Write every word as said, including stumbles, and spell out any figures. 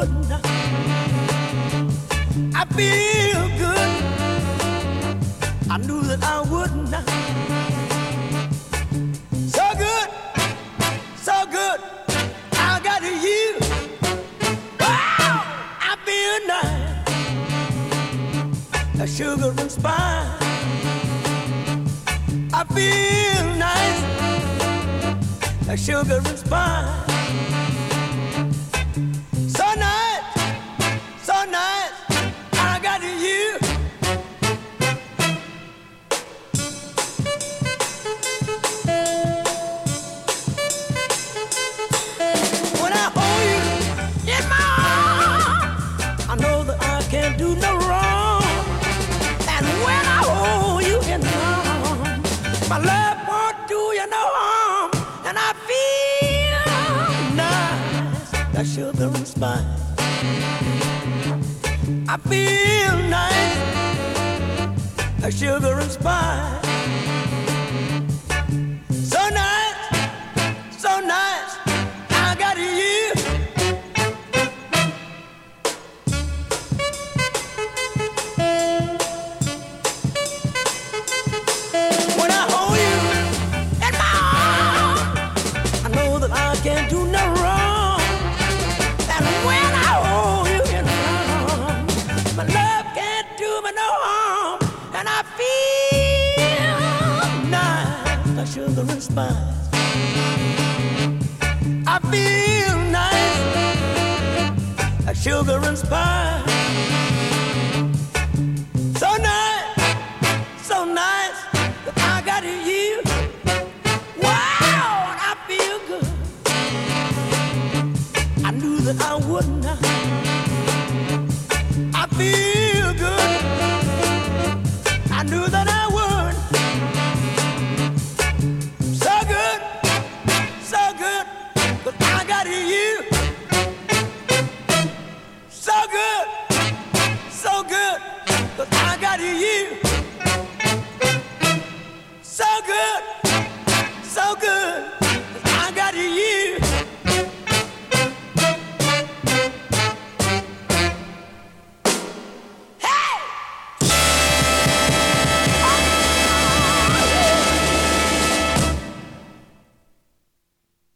wouldn't. I feel good. I knew that I wouldn't. So good, so good. I got you. Wow, I feel nice. A sugar and spice. I feel nice. A sugar and spice. So nice, so nice. I got you. When I hold you in my arms, I know that I can't do no wrong. And when I hold you in my arms, my love won't do you no harm. And I feel nice, that sugar and spice. I feel nice, that sugar and spice. So nice, so nice, I got you. When I hold you in my arms, I know that I can't do no wrong. And when I hold you in my arms, my love can't do me no harm. And I feel nice, like sugar and spice. I feel nice, like sugar and spice. So nice, so nice, that I got you. Wow, and I feel good. I knew that I wouldn't. I feel good. I knew that I would. So good, so good, but I got you. So good, so good, but I got you.